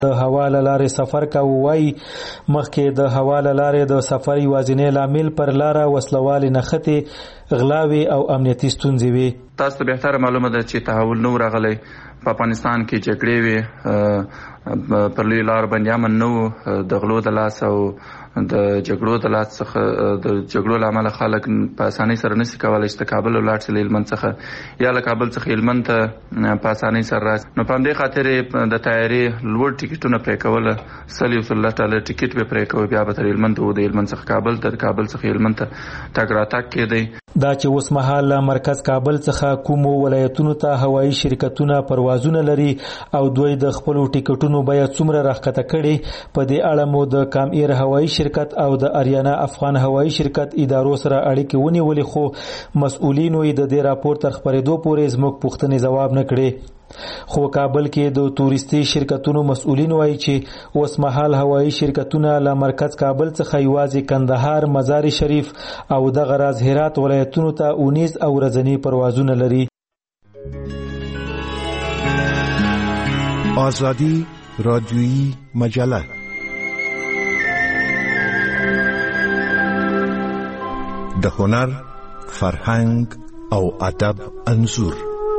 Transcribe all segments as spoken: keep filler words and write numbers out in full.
د هوا له لارې سفر کوو وایي مخکې د هوا له لارې د سفر یوازینی لامل پر لاره وسلوالې نښتې غلاوې او امنیتي ستونزې وي. تاسو ته بهتره معلومه ده چې تحول نو راغلی په افغانستان کې جګړې وي پر لوی لار باندې امن نه و د غلو د لاس او د جګړو د لاس څخه د جګړو له امله خلک په اسانۍ سره نشي کولی چې د کابل ولاړ شي له هلمند څخه یا له کابل څخه هلمند ته په اسانۍ سره راشي. نو په همدې خاطر یې د طیارې لوړ ټکټونه پرې کوله سل یو سل ډالر ټکټ به پرې کوي بیا به تر هلمند و د هلمند څخه کابل ته د کابل څخه هلمند ته تګ راتګ کېدی. دا چې اوس مهال مرکز کابل څخه کومو ولایتونو ته هوایي شرکتونه پروازونه لري او دوی د خپلو ټکټونو بیه څومره راښکته کړي په دې اړه مو د کام ایر هوایي شرکت او د اریانا افغان هوایي شرکت ادارو سره اړیکې ونیولې خو مسؤلینو یې د دې راپور تر خپرېدو پورې زموږ پوښتنې ځواب نه کړې. خو کابل کې د تورستي شرکتونو مسؤلین وایي چې اوس مهال هوایي شرکتونه له مرکز کابل څخه یوازې کندهار، مزار شریف او دغه راز هرات ولایتونو ته اونیز او ورځني پروازونه لري. آزادی رادیویی مجله د هنر، فرهنګ او ادب انځور.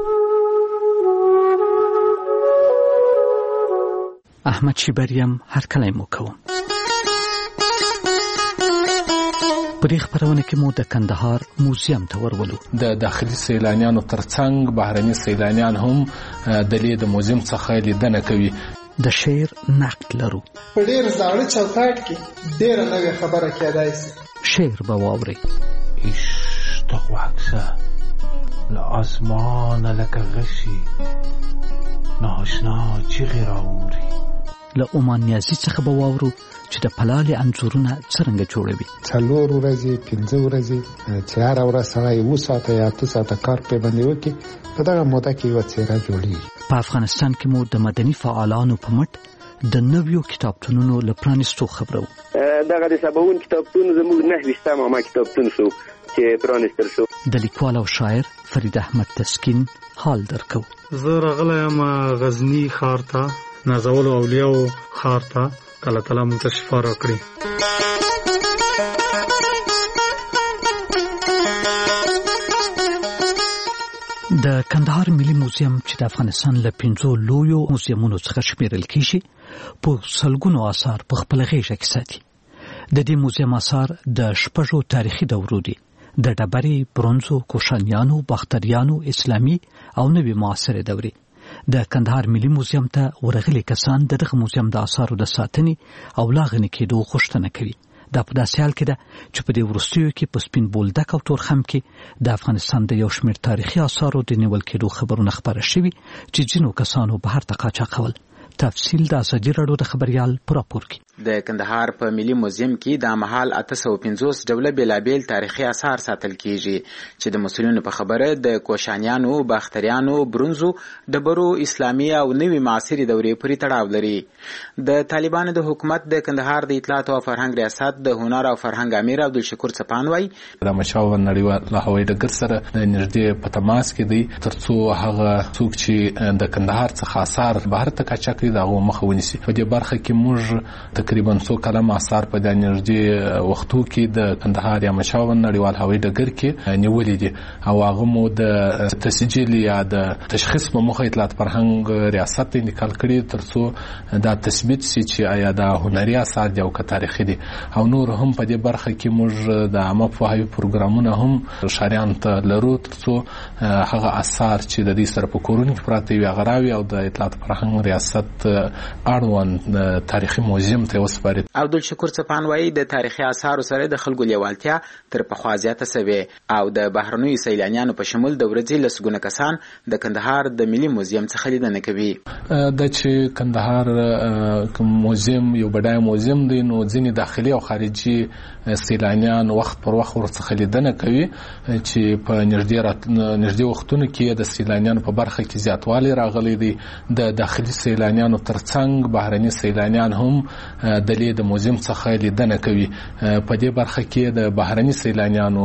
احمد شیبریم هر کله مو کوم. په دې خبرونه کې مو د کندهار موزیم ته ورولو. د داخلي سیلانیانو ترڅنګ بهرني سیلانیان هم د دې موزیم څخه لیدنه کوي. د شعر نقد لرو. په ډېر زاړه چوکاټ کې ډېره نوې خبره کېدای شي. شعر به واورئ. اشتاق وعکسه لآسمان لک غشی ناشنا چیغی راوری. له عمان نیازي څخه به واورو چې د پلالې انځورونه څرنګه جوړوي. څلور ورځې پنځه ورځې چې هره ورځ سړی اووه ساعته یا اته ساعته کار پرې باندې وکړي په دغه موده کې یوه څېره جوړېږي. په افغانستان کې مو د مدني فعالانو په مټ د نویو کتابتونونو له پرانیستو خبرو. دغه د سباوون کتابتون زموږ نهویشتم عامه کتابتون شو چې پرانیستل شو. د لیکوال او شاعر فرید احمد تسکین حال درکو. زه راغلی یم غزني ښار ته، نازولو اولیاو ښار ته. الله تعالی موږ ته شفا راکړي. د کندهار ملي موزیم چې د افغانستان له پنځو لویو موزیمونو څخه شمیرل کیږي په سلګونو آثار په خپل غیږه کې ساتي. د دې موزیم آثار د شپږو تاریخي دورو دي: د ډبرې، برونزو، کوشانیانو، باختریانو، اسلامي او نوي معاصرې دورې. د کندهار ملي موزیم ته ورغلي کسان دغه موزیم د آثارو د ساتنې او لا غني کېدو غوښتنه کوي. دا په داسې حال کې ده چې په دې وروستیو کې په سپین بولدک او تورخم کې د افغانستان د یو شمېر تاریخي آثارو د نیول کېدو خبرونه خپاره شوي چې ځینو کسانو بهر ته قاچاقول. تفصیل د ازادي راډیو د خبریال په راپور کې. د کندهار په ملي موزیم کې د مهال اته سوه پنځوس ډوله بیلابیل تاریخي آثار ساتل کیږي چې د مسؤلینو په خبره د کوشانیانو، باختریانو، برونزو، ډبرو، اسلامي او نوي معاصرې دورې پورې تړاو لري. د طالبانو د حکومت د کندهار د اطلاعات او فرهنګ ریاست د هنر او فرهنګ امیر عبدالشکور څپان وایي د مشاور نړیوال هوایي ډګر سره د نږدې په تماس کې دی ترڅو هغه څوک چې د کندهار څخه آثار بهر ته قاچاق کړي د هغو مخه ونیسي. په دې برخه کې موږ تقریبا څو کلم آثار په د نږدې وختو کې د کندهار یا مشاور نړیوال هوایي ډګر کې نیولې دي او هغه مو د تسجیل یا د تشخیص په موخه اطلاعات فرهنګ ریاست ته انتقال کړي ترڅو دا تثبیت شي چې آیا دا هنري آثار دي او که تاریخي دي. او نور هم په دې برخه کې موږ د عامه پوهاوي پروګرامونه هم شاریان ته لرو ترڅو هغه آثار چې د دې سره په کورونو کې پراته وي هغه راوي او د اطلاعات فرهنګ ریاست اړوند تاریخي موزیم ته وسپاري. عبدالشکور څپان وایي د تاریخي آثارو سره د خلکو لیوالتیا تر پخوا زیاته سوې او د بهرنیو سیلانیانو په شمول د ورځې لسګونه کسان د کندهار د ملي موزیم څخه لیدنه کوي. د چې کندهار موزیم یو بډای موزیم دی نو ځینې داخلي او خارجي سیلانیان وخت پر وخت ورڅخه لیدنه کوي چې په نږدې نږدې وختونو کې د سیلانیانو په برخه کې زیاتوالی راغلی دی. د داخلي سیلانیان سیلانیانو ترڅنګ بهرني سیلانیان هم د دې د موزیم څخه لیدنه کوي. په دې برخه کې د بهرني سیلانیانو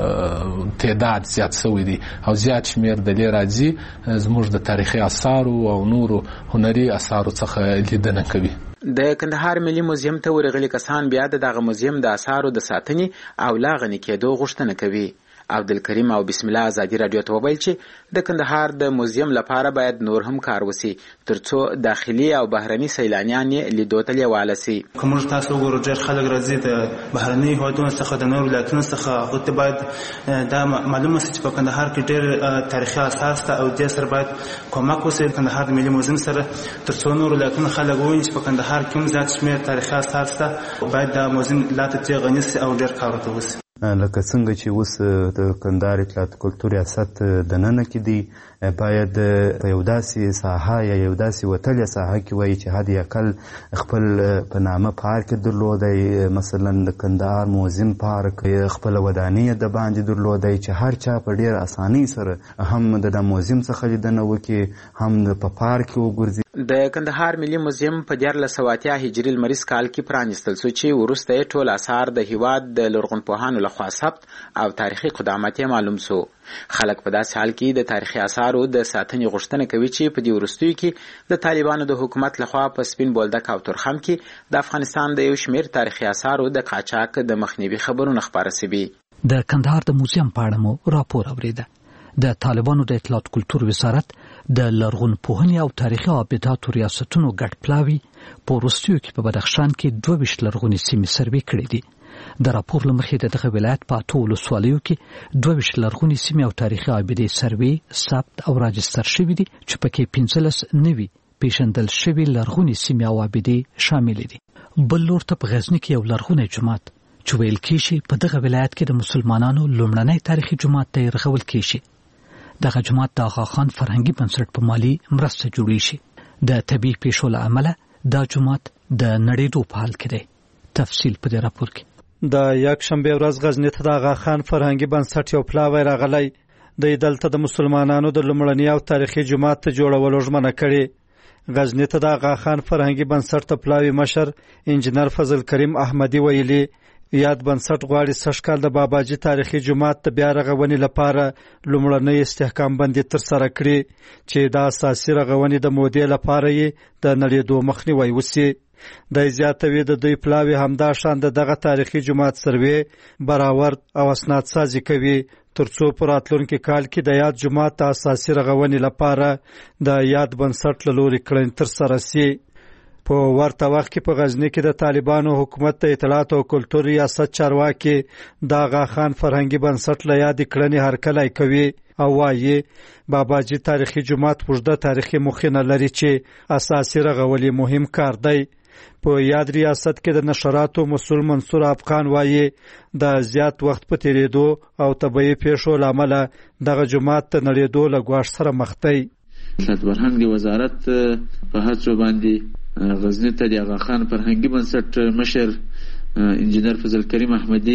تعداد زیات شوی دی او زیات شمیر د دې راځي زموږ د تاریخي آثارو او نورو هنري آثارو څخه لیدنه کوي. د کندهار ملي موزیم ته ورغلي کسان بیا دغه موزیم د آثارو د ساتنې او لا غني کېدو غوښتنه کوي. عبدالکریم او بسم الله ازادي رادیو ته وویل چې د کندهار د موزیم لپاره باید نور هم کار وسی ترڅو داخلي او بهرني سیلانیان لیدو ته لیواله سي. کوم تاسو وګورئ ډېر خلک راځي د بهرني هیوادونو څخه د نورو ولایتونو څخه خو ته باید دا معلومه سي چې په کندهار کې ډېر تاریخي اساس ته او د سر باید کومک وسی کندهار د ملي موزیم سره ترڅو نور ولایتونو خلک وویني چې په کندهار کې هم زیات شمیر تاریخي اساس ته باید د موزیم لا ته غني سي او ډېر کار وکړي وسی. لکه څنګه چې اوس د کندهار اطلاعات کلتور ریاست د ننه کې دی باید په یو داسې ساحه یا یو داسې وتلې ساحه کې وایي چې حد اقل خپل په نامه پارک درلودی، مثلا د کندهار موزیم پارک خپل ودانۍ د باندې درلودی چې هر چا په ډېر اسانۍ سره هم د موزیم څخه لیدنه وکړي هم په پارک کې وګرځي. د کندهار ملي موزیم په دیارلس سوه اتیا هجري لمریز کال کې پرانیستل شو چې وروسته یې ټول آثار د هیواد د لرغونپوهانو لخوا ثبت او تاریخي قدامت یې معلوم شو. خلک په داسې حال کې د تاریخي آثارو د ساتنې غوښتنه کوي چې په دې وروستیو کې د طالبانو د حکومت لخوا په سپین بولدک او تورخم کې د افغانستان د یو شمېر تاریخي آثارو د قاچاق د مخنیوي خبرونه خپاره شوي. د کندهار د موزیم په اړه مو راپور اورېده. د طالبانو د اطلاعات کلتور وزارت د لرغونپوهنې او تاریخي ابداتو ریاستونو ګډ پلاوي په وروستیو کې په بدخشان کې دوه ویشت لرغونې سیمې سروې کړې دي. د راپور له مخې د دغه ولایت په اتو ولسوالیو کې دوه ویشت لرغونې سیمې او تاریخي ابدې سروې ثبت او راجستر شوي دي چې پکې پنځلس نوي پیژندل شوي لرغونې سیمې او ابدې شامل دي. بل لور ته په غزني کې یو لرغونی جومات چې ویل کېږي په دغه ولایت کې د مسلمانانو لومړنی تاریخي جومات ته رغول کېږي. دغه جومات د آغا خان فرهنګي بنسټ په مالي مرسته جوړیږي شي. د طبیعي پیښو له امله دا جومات د نړېدو په حال کې دی. تفصیل په دې راپور کې. د یکشنبه ورځ غزنی ته د آغا خان فرهنګي بنسټ یو پلاوی راغلی. د دلته د مسلمانانو د لومړني او تاریخي جومات ته جوړولو ژمنه کړې. غزنی ته د آغا خان فرهنګي بنسټ ته پلاوی مشر انجنیر فضل کریم احمدي ویلي یاد بنسټ غواړي سږ کال د باباجي تاریخي جومات ته بیا رغونې لپاره لومړنۍ استحکام بندي ترسره کړي چې د اساسي رغونې د مودې لپاره یې د نړېدو مخنیوی وسي. د زیاتوي د دوی پلاوی همدا شان د دغه تاریخي جومات سروې برآورد او اسناد سازي کوي ترڅو په راتلونکي کال کې د یاد جومات د اساسي رغونې لپاره د یاد بنسټ له لوري کړنې ترسره سي. په ورته وخت کې په غزنی کې د طالبانو حکومت د اطلاعات او کلتور ریاست چارواکي د آغا خان فرهنګي بنسټ له یاد کړنې هرکلی کوي او وايي باباجي تاریخي جومات اوږده تاریخي مخینه لري چې اساسي رغول مهم کار دی. په یاد ریاست کې د نشراتو مسؤل منصور افغان وايي د زیات وخت په تیریدو او طبيعي پیښو لامل دغه جومات ته نړېدو له ګواښ سره مخ دی. د فرهنګ وزارت په هڅو باندې غزنی ته د آغا خان فرهنګي بنسټ مشر انجنیر فضل کریم احمدي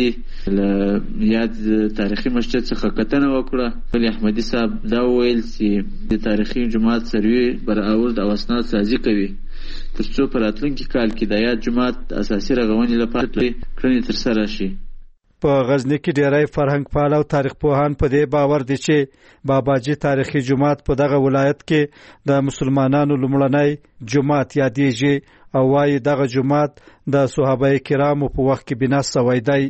له یاد تاریخي مسجد څخه کتنه وکړه. ولی احمدي صاحب دا ویل چې د تاریخي جومات سروې برآورد او اسناد سازي کوي ترڅو په راتلونکي کال کې د یاد جومات اساسي رغونې لپاره کړنې ترسره شي. په غزنی کې ډیری فرهنګ پال او تاریخ پوهان په دې باور دي چې باباجي تاریخي جومات په دغه ولایت کې د مسلمانانو لومړنی جومات یادېږي او وايي دغه جومات د صحابه کرامو په وخت کې بنا شوی دی.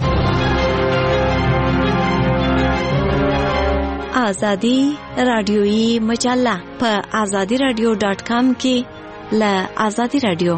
آزادی رادیویی مجله په آزادی رادیو ډاټ کام کې له آزادی رادیو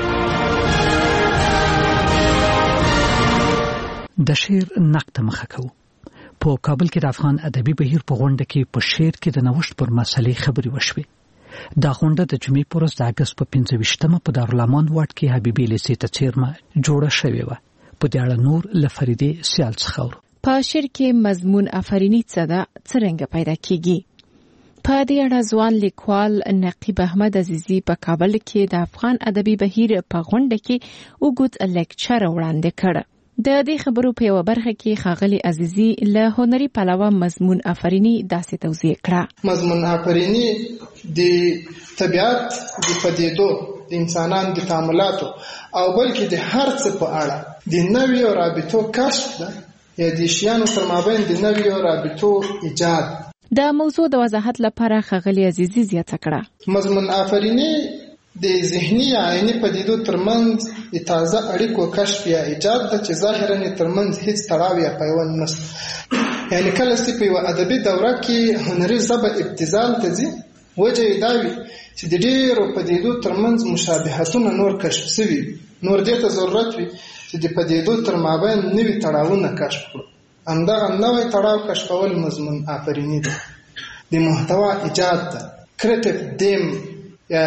د شعر نقد مخه کوو. په کابل کې د افغان ادبي بهیر په غونډه کې په شعر کې د نوښت پر مسلې خبرې وشوې. دا غونډه د جمعې په ورځ د اګست په پنځه ویشتمه په دارالامان واټ کې حبیبي لیسې ته څیرمه جوړه شوې وه. په دې اړه نور له فریدې سیال څخه اورو. په شعر کې مضمون افرینی څه ده څرنګه پیدا کیږي؟ په دې اړه ځوان لیکوال نقیب احمد عزیزی په کابل کې د افغان ادبي بهیر په غونډه کې وګړو لیکچر وړاندې کړ. د دې خبرو په یو برخه کې ښاغلي عزیزي له هنري پلوه مضمون آفرینی داسې توضیح کړه. مضمون آفرینی د طبیعت د پدیدو د انسانانو د تعاملاتو او بلکې د هر څه په اړه د نویو رابطو کشف ده یا د شیانو تر مابین د نویو رابطو ایجاد. د موضوع د وضاحت لپاره ښاغلي عزیزي زیاته کړه. مضمون آفرینی د ذهني یا عیني پدیدو ترمنځ د تازه اړیکو کشف یا ایجاد ده چې ظاهرا ترمنځ هیڅ تړاو یا پیوند نشته. یعنی کله چې په یوه ادبي دوره کې هنري ژبه ابتذال ته ځي، وجه یې دا وي چې د ډېرو پدیدو ترمنځ مشابهتونه نور کشف شوي، نور دې ته ضرورت وي چې د پدیدو تر مابین نوي تړاوونه کشف کړو. همدغه نوی تړاو کشفول مضمون آفریني ده. د محتوا ایجاد ده، کریټیو دیم یا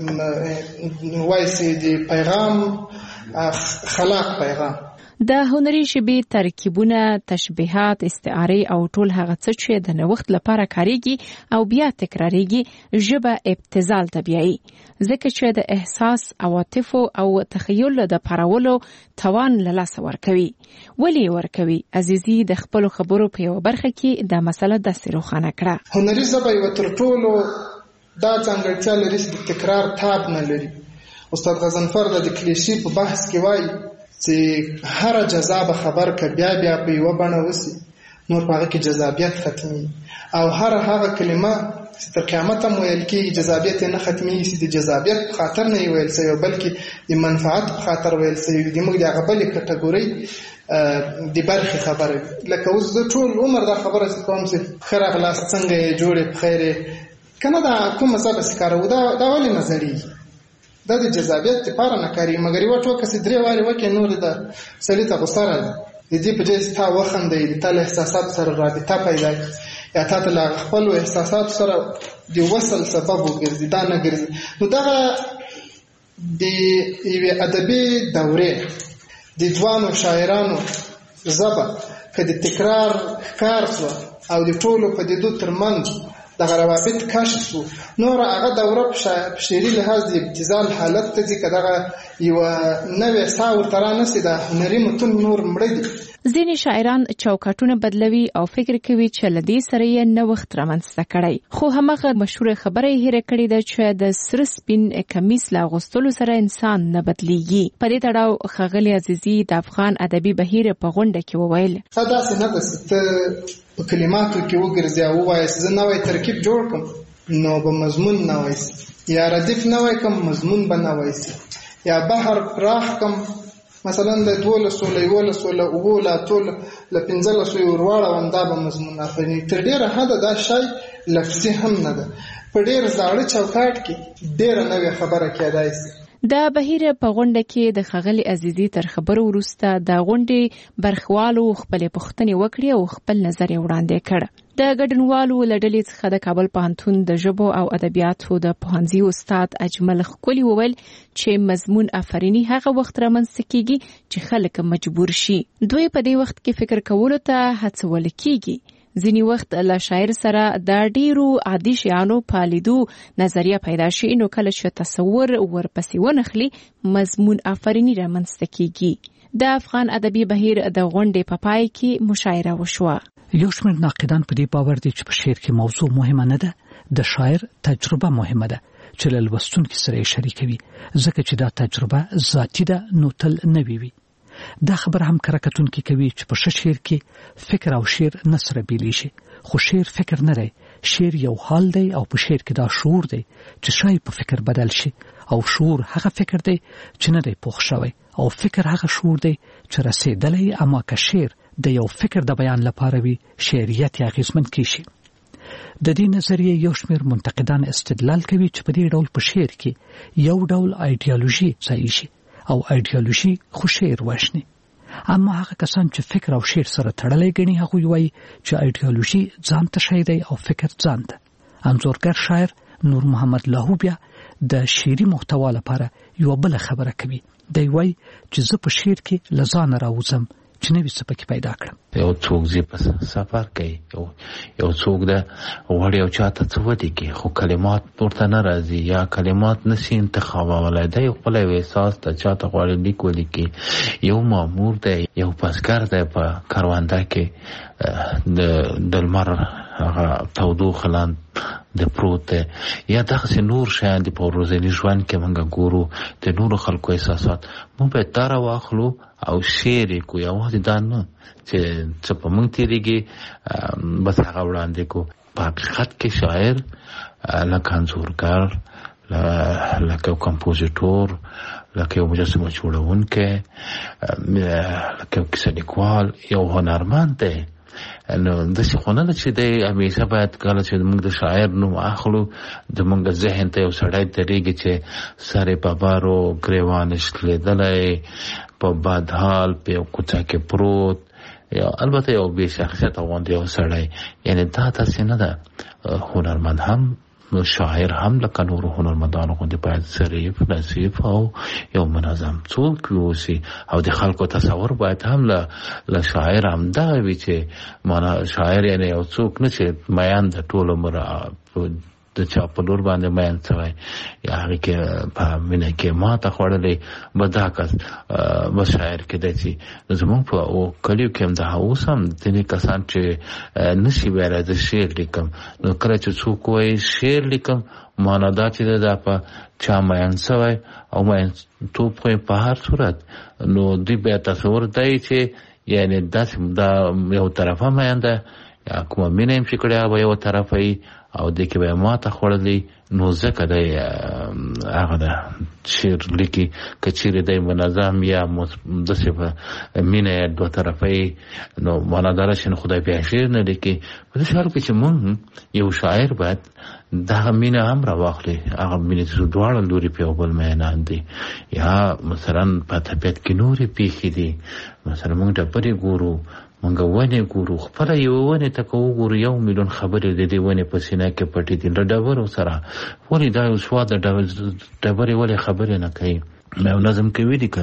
د وایسي د پیغام خلاق پیغام. د هنري ژبې ترکیبونه، تشبیهات، استعارې او ټول هغه څه چې د نوښت لپاره کاریږي او بیا تکراریږي ژبه ابتذال ته بیایي، ځکه چې د احساس، عواطفو او تخیل د پارولو توان له لاسه ورکوي. ولې ورکوي؟ عزیزي د خپلو خبرو په یوه برخه کې دا مسله داسې روښانه کړه. هنري ژبه یوه تر ټولو دا ځانګړتیا لري چې د تکرار تاب نه لري. استاد غضنفر د کلیشې په بحث کې وایي چې هر جذابه خبر که بیا بیا په یوه بڼه وسی نور په هغه کې جذابیت ختمي، او هر هغه کلمه چې تر قیامت هم ویل کېږي جذابیت یې نه ختمېږي چې د جذابیت په خاطر نه یې ویل سوی بلکې د منفعت په خاطر ویل سوی وي. موږ د هغه بلې کټګورۍ د برخې خبره لکه اوس زه ټول عمر دا خبره چې کوم چې ښه راغلاست، څنګه یې جوړې په خیر یې که نه، دا کومه ژبه چې کاروو دا ولې نه زړېږي؟ دا د جذابیت لپاره نه کاري، مګر یوه ټوکه چې درې وارې وکړې نور د سړي ته غوسه راځي. د دې په ځای چې تا وخندوي، د تا له احساساتو سره رابطه پیدا کړي یا تا ته له خپلو احساساتو سره د وصل سبب وګرځي، دا نه ګرځي. نو دغه د یوې ادبي دورې د ځوانو شاعرانو ژبه که د تکرار ښکار شوه او د ټولو پدیدو ترمنځ دغه روابط کشف شو، نور هغه دوره په شعري لحاظ د ابتذال حالت ته ځي. که دغه یوه نوې ساه ورته رانسي، د هنري متون نور مړه دي. ځینې شاعران چوکاټونه بدلوي او فکر کوي چې له دې سره یې نوښت رامنځته کړی، خو هماغه مشهوره خبره یې هېره کړې ده چې د سره سپین کمیس له اغوستلو سره انسان نه بدلیږي. په دې تړاو ښاغلي عزیزي د افغان ادبي بهیر په غونډه کې وویل: ښه داسې نه ده چې ته په کلماتو کې وګرځې او ووایې زه نوی ترکیب جوړ کړم نو به مضمون نوی سي، یا ردیف نوی کړم مضمون به نوی سي، یا بحر پراخ کړم مثلا د دولسو له یولسو له اوو له اتو له پنځلسو یې ورواړوم، دا به مضمون آفریني. تر ډېره حده دا شی لفظي هم نه ده، په ډېر زاړه چوکاټ کې ډېره نوې خبره کېدای سي. د بهیر په غونډه کې د ښاغلي عزیزي تر خبرو وروسته د غونډې برخوالو خپلې پوښتنې وکړې او خپل نظر یې وړاندې کړ. د ګډونوالو له ډلې څخه د کابل پوهنتون د ژبو او ادبیاتو د پوهنځي استاد اجمل ښکلي وویل چې مضمون آفریني هغه وخت رامنځته کیږي چې خلک مجبور شي. دوی په دې وخت کې فکر کولو ته هڅول کیږي. ځینی وخت له شاعر سره د ډیرو عادي شیانو په لیدو نظریه پیدا شي، نو کله چې تصور ورپسې ونخلي مضمون آفریني رامنځته کیږي. د افغان ادبي بهیر د غونډې په پای کې مشاعره وشوه. یو شمېر ناقدان په دې باور دي چې په شعر کې موضوع مهمه نه ده، د شاعر تجربه مهمه ده چې له لوستونکي سره یې شریکوي، ځکه چې دا تجربه ذاتي ده نو تل نوې وي. دا خبر هم کره کتونکي کوي چې په شعر کې فکر او شعر نه سره بیلی شي، خو شعر فکر نه دی، شعر یو حال دی او په شعر کې دا شعور دی چې شاید په فکر بدل شي، او شعور هغه فکر دی چې نه دی پوخ شوی، او فکر هغه شعور دی چې رسیدلی. اما که شعر د یو فکر د بیان لپاره وي، شعریت یې اغیزمن کیږي. د دې نظریې یو شمېر منتقدان استدلال کوي چې په دې ډول په شعر کې یو ډول ایډیالوژي ځای شي او ایډیالوژي خو شعر وښني. اما هغه کسان چې فکر او شعر سره تړلې ګڼي هغوی وایي چې ایډیالوژي ځان ته شی دی او فکر ځان ته. انځورګر شاعر نور محمد لاهو بیا د شعري محتوا لپاره یو بل خبره کوي. دی وایي چې زه په شعر کې لزان راوځم چې نوې څه پکې پیدا کړم. یو څوک زی په سفر کوي، یو یو څوک د وړ یو چاته څه ودی کې خو کلمات ورته نه راځي یا کلمات نشي انتخابولای، دا یو خپل احساس ته چاته غواړي لیک ولیکي. یو مامور دی، یو پاسکار دی په کاروانده کې د د لمر هغه تودوخه لاندې د پروت دی، یا دغسې نور شیان دي په ورځني ژوند کې موږ ګورو د نورو خلکو احساسات. موږ باید دا راواخلو او شعر یې کړو، یوازې دا نه چې څه په موږ تېرېږي بس هغه وړاندې کړو. په حقیقت کې شاعر لکه انځورګر، لکه یو کمپوزیټور، لکه یو مجسمه جوړونکی، لکه یو کیسه لیکوال، یو هنرمند دی. نو داسې خو نه ده چې دی همیشه باید کله چې موږ د شاعر نوم اخلو د موږ ذهن ته یو سړی درېږي چې سر یې په بارو ګریوان یې شلېدلی، په بد حال په یو کوڅه کې پروت، یا البته یو بې شخصیته غوندې یو سړی. یعنې دا داسې نه ده. هنرمند هم شاعر هم لکه نورو هنرمندانو غوندې باید ظریف، نظیف او یو منظم څوک واوسي، او د خلکو تصور باید هم له شاعر همدغه وي چې معنا شاعر یعنې یو څوک نه چې میان د ټول عمر د چا په لور باندې میان شوی یا هغې کې په مینه کې ماته خوړلی به دا کس به شاعر کېدی شي. زمونږ په کلیو کې هم دا اوس هم ځینې کسان چې نشي ویلی زه شعر لیکم، نو کله چې څوک وایي شعر لیکم معنا دا چې دا په چا میان شوی او میانتوب خو یې په هر صورت، نو دوی بیا تصور دی چې یعنې داسې دا یو طرفه میان ده یا کومه مینه یې چې کړې به یو طرفه یي او دې کې به یې ماته خوړلی، نو ځکه دی هغه ده شعر لیکي. که چیرې دی منظم یا داسې په مینه یا دوه طرفه یي، نو معنا دا چې خدای بیا شعر نه لیکي. په داسې حال کې چې مونږ یو شاعر باید دغه مینه هم راواخلي، هغه مینه چې دواړه لوري په یو بل میینان دي. یا مثلا په طبیعت کې نورې پیښې دي، مثلا مونږ ډبرې ګورو، مونږ ونې ګورو، خپله یوه ونې ته که وګورو یو میلیون خبرې د دې ونې په سینه کې پټې دي له ډبرو سره. ولې دا یو سواد د ډبرې ولې خبرې نه کوي؟ یو نظم کوي دي که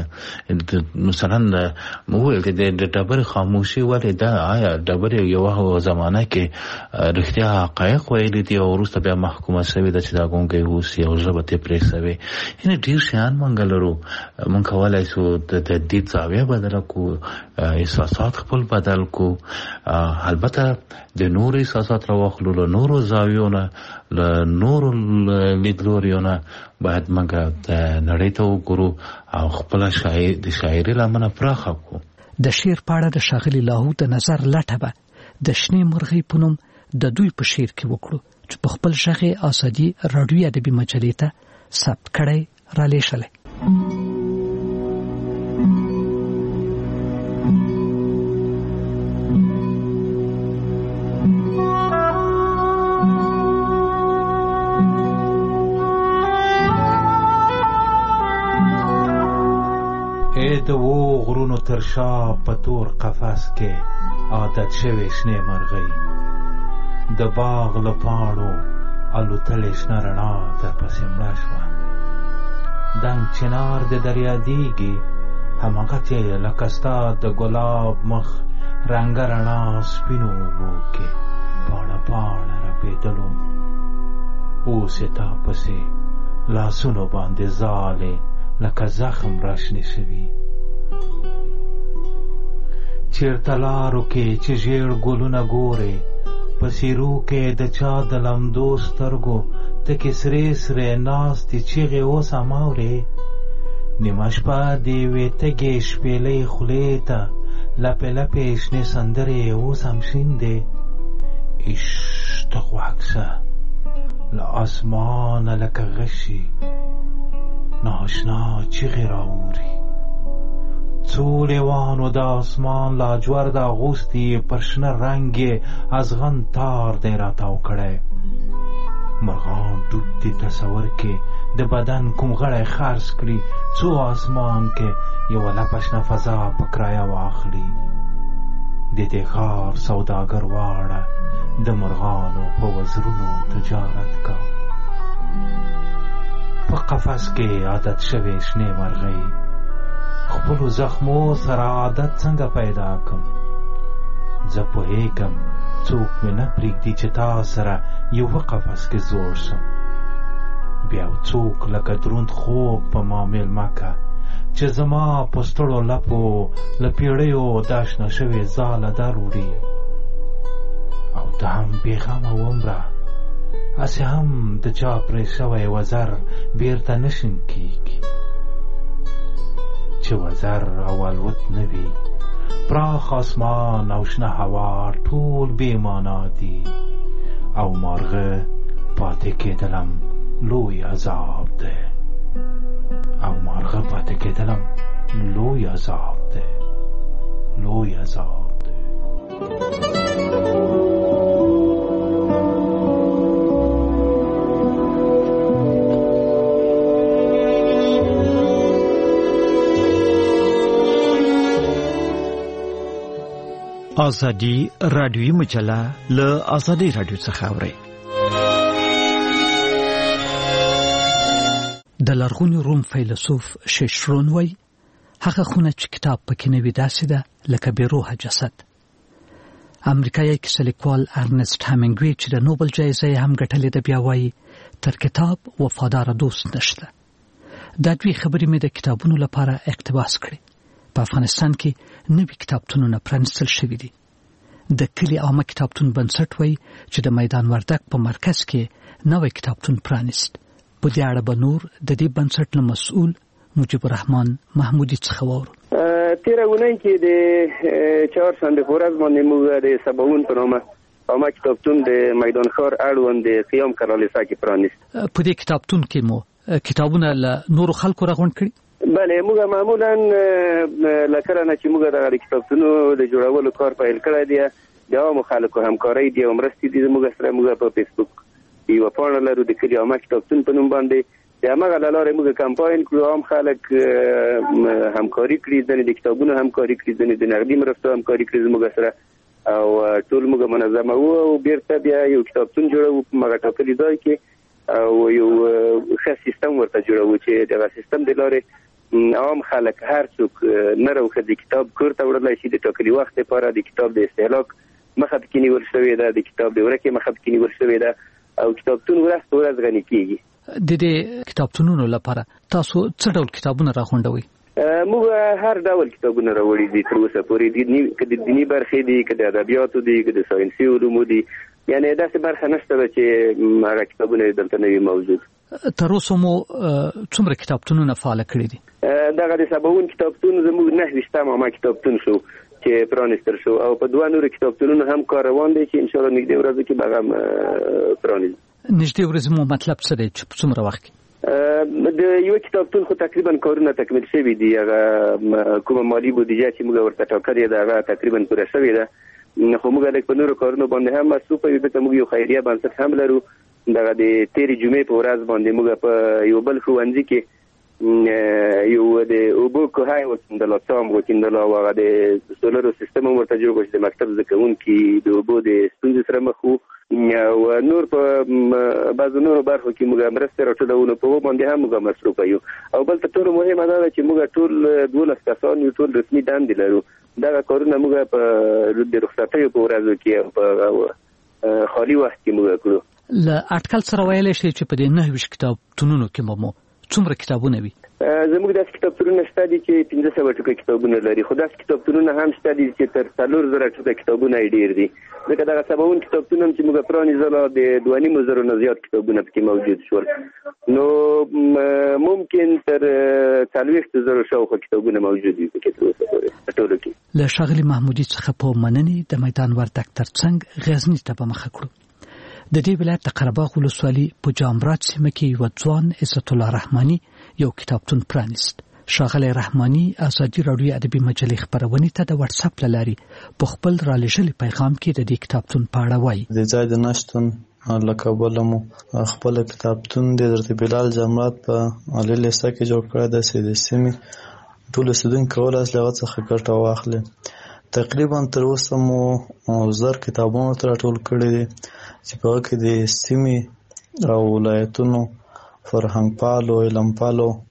مثلا وویل چې د ډبرې خاموشي ولې ده، آیا ډبرې یوه زمانه کې رښتیا حقایق ویلي دي او وروسته بیا محکومه شوې ده چې دا ګونګی اوسي او ژبه ترې پرې شوې؟ یعنې ډېر شیان موږ لرو. موږ کولی شو د دید زاویه بدله کړو، احساسات خپل بدل کړو، البته د نورو احساسات راواخلو له نورو زاویو نه، له نورو لیدلوریو نه. باید موږ نړۍ ته وګورو او خپله د شاعري لمنه پراخه کړو. د شعر په اړه د ښاغلي لاهو د نظر لټه به د شنې مرغۍ په نوم د دوی په شعر کې وکړو چې په خپل غږ یې آزادي راډیویي ادبي مجلې ته ثبت کړی رالیږلی. د و غرونو تر شا په تور قفس کې عادت شوې شنې مرغۍ، د باغ له پاڼو الوتلې شنه رڼا درپسې مړه شوه. دنګ چنار د دریا دیږي هماغه چې لکه ستا د ګلاب مخ رنګه رڼا سپینو اوبو کې پاڼه پاڼه رپېدلو. اوس یې تا پسې لاسونو باندې ځالې لکه زخم راشنې شوي. چیرته لارو کې چې ژیړ ګلونه ګورې، په څیرو کې د چا د لمدو سترګو تکې سرې سرې ناستې چیغې اوس هم اورې. نیمه شپه د یوې تږې شپېلۍ خولې ته لپې لپې شنې سندرې اوس هم شیندې. عشق غوږ شه له اسمانه لکه غشي ناشنا چیغې راوړي. څو لیوانو د اسمان لاجورد اغوستي، پر شنه رنګ یې ازغن تار دی راتاو کړی. مرغان ډوب دي تصور کې د بدن کوم غړی خرڅ کړي، څو اسمان کې یوه لپه شنه فضا په کرایه واخلي. د دې ښار سوداګر واړه د مرغانو په وزرونو تجارت کا. په قفس کې عادت شوې شنې مرغۍ خپلو زخمو سره عادت څنګه پیدا کم؟ زه پوهېږم څوک مې نه پرېږدي چې تا سره یوه قفس کې زوړ سم. بیا څوک لکه دروند خوب په ما مېلمه که چې زما په ستړو لپو له پیړیو دا شنه شوې ځاله در وړي. او ته هم بېغمه ومره، هسې هم د چا پرې شوی وزر بېرته نه شین کېږي. چې وزر او الوت نه وي، پراخ آسمان او شنه هوا ټول بې معنا دي. او مارغه پاتې کېدلم لوی عذاب دی. او مارغه پاتې کېدلم لوی عذاب دی، لوی عذاب دی. ازادي رادیوي مجله له ازادي رادیو څخه اوري. د لرغوني روم فیلسوف شیشرون وای هغه خونه چې کتاب پکې نه وي داسې ده لکه بې روحه جسد. امریکایي کیسه لیکوال ارنست همینګوی چې د نوبل جایزه یې هم ګټلې ده بیا وایي تر کتاب وفادار دوست نشته. دا دوی خبرې مې د کتابونو لپاره اقتباس کړې. په افغانستان کې نوي کتابتونونه پرانیستل شوي دي. د کلي عامه کتابتون بنسټ وایي چې د میدان وردګ په مرکز کې نوی کتابتون پرانیست. په دې اړه به نور د دې بنسټ له مسؤل مجيب الرحمن محمودي څخه واورو. تیره اونۍ کې د چهارشنبه په ورځ باندې موږ د سباوون په نامه عامه کتابتون د میدان ښار اړوند د قیام کرالیسا کې پرانیست. په دې کتابتون کې مو کتابونه له نورو خلکو راغونډ کړي؟ بله، موږ معمولا له کله نه چې موږ د کتابتونو د جوړولو کار پیل کړی دی د عامو خلکو همکارۍ دي او مرستې دي زموږ سره. موږ په فیسبوک یوه پاڼه لرو د کلي عامه کتابتون په نوم باندې. د همغه له لارې موږ کمپاین کړو، عام خلک همکاري کړي، ځینې د کتابونو همکاري کړي، ځینې د نغدي مرستو همکاري کړي زموږ سره، او ټول موږ منظموو او بیرته بیا یو کتابتون جوړوو په هغه ټاکلي ځای کې، او یو ښه سیستم ورته جوړوو چې دغه سیستم د لارې عام خلک هر څوک نر او ښځې کتاب کور ته وړلی شي. د ټاکلي وخت لپاره د کتاب د استهلاک مخه پکې نیول شوې ده، د کتاب د ورکې مخه پکې نیول شوې ده، او کتابتون ورځ په ورځ غني کېږي. د دې کتابتونونو لپاره تاسو څه ډول کتابونه راغونډوئ؟ موږ هر ډول کتابونه راوړي دي تر اوسه پورې، که د دیني برخې دي، که د ادبیاتو دي، که د ساینسي علومو دي، یعنې داسې برخه نشته ده چې هغه کتابونه دلته نه وي موجود. تر اوسه مو څومره کتابتونونه فعاله کړي دي؟ دغه د سباوون کتابتون زموږ نهه ویشتم عامه کتابتون شو چې پرانیستل شو، او په دوه نورو کتابتونونو هم کار روان دی چې انشاءالله نږدې ورځو کې به هم پرانیزو. نږدې ورځې مو مطلب څه دی چې په څومره وخت کې؟ د یو کتابتون خو تقریبا کارونه تکمیل شوي دي. هغه کومه مالي بودیجه چې موږ ورته ټاکلې ده هغه تقریبا پوره شوې ده، خو موږ لږ په نورو کارونو باندې هم مصروف یو، ځکه موږ یو خیریه بنسټ هم لرو. دغه د تېرې جمعې په ورځ باندې موږ په یو بل ښوونځي کې یو د اوبو کوهی وکیندل، څام وکیندل، او هغه د سولرو سیستم هم ورته جوړ کړو چې د مکتب زده کوونکي د اوبو د ستونزې سره مخ وو، او نور په بعضو نورو برخو کې موږ مرستې راټولو، نو په هغو باندې هم موږ مصروفه یو. او بل تر ټولو مهمه دا ده چې موږ ټول دولس کسان یو، ټول رسمي دندې لرو. دغه کارونه موږ په د رخصتیو په ورځو کې او په خالي وخت کې موږ کړو. له اټکل سره ویلی شئ چې په دې نهه ویشت کتابتونونو کې مو څومره کتابونه وي؟ زموږ داسې کتابتونونه شته دي چې پنځه سوه ټوکه کتابونه لري، خو داسې کتابتونونه هم شته دي چې تر څلور زره ټوکه کتابونه یې ډېر دي. ځکه دغه سباوون کتابتون هم چې موږ پرانیزله د دوه نیمو زرو نه زیات کتابونه پکې موجود شول، نو ممکن تر څلوېښتو زرو شاوخوا کتابونه موجود وي پکې تر اوسه پورې په ټولو کې. له ښاغلي محمودي څخه په مننې د میدان وردګ تر څنګ غزني ته به مخه کړو. د دې ولایت د قرهباغ ولسوالي په جامرات سیمه کې یو ځوان عزت الله رحماني یو کتابتون پرانیست. ښاغلی رحماني ازادي راډیو ادبي مجلې خپرونې ته د واتس اپ له لارې په خپل رالېږلي پیغام کې د دې کتابتون په اړه وایي. د ځای د نشتون له کبله مو خپل کتابتون د حضرت بلال جامرات په علي لیسه کې جوړ کړی دی چې د سیمې ټول اوسېدونکي کولی شي له هغه څخه ګټه واخلي. تقریبا تر اوسه مو زر کتابونه ورته راټول کړي دي چې په هغه کې د سیمې او ولایتونو فرهنګ پالو، علم پالو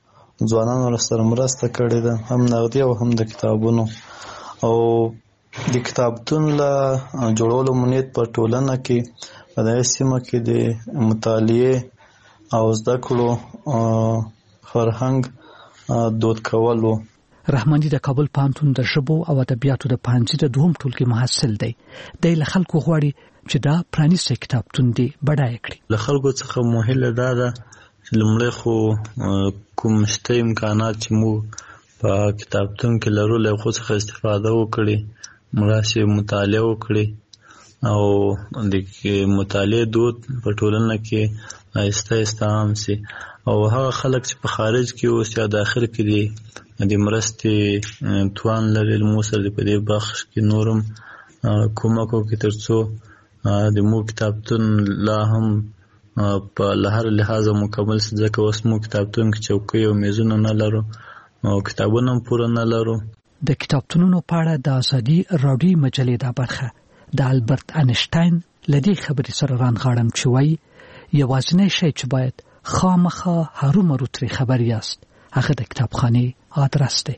ځوانانو سره مرسته کړې ده، هم نغدي او هم د کتابونو. او د کتابتون له جوړولو مونیت په ټولنه کې په دغه سیمه کې د مطالعې او زده کړو فرهنګ دود کول و. رحماني د کابل پوهنتون د ژبو او ادبیاتو د پوهنځي د دوهم ټولګي محصل دی. دی له خلکو غواړي چې دا پرانیستی کتابتون دی بډایه کړي. له خلکو څخه مهمه دا ده چې لومړی خو کوم شته امکانات چې موږ په کتابتون کې لرو له خو څخه استفاده وکړي، مراسم مطالعه وکړي او د مطالعې دود په ټولنه کې آهسته آهسته عام سي. او هغه خلک چې په خارج کې اوس یا داخل کې دي د مرستې توان لري مو سره په دې بخش کې نورم کومک وکړي ترڅو د مو کتابتون لا هم په لهر لحاظ مکمل سي. ځکه اوس مو کتابتون کې چوکۍ او میزونه نه لرو او کتابونه هم پوره نه لرو. د کتابتونونو په اړه د ازادي راډیو مجلې دا برخه د البرت انشټاین لدی خبرې سره رانغاړم چې وایي یوازینی شی چې باید خامخا هرومرو ترې خبر یاست هغه د کتابخانې آدرس دی.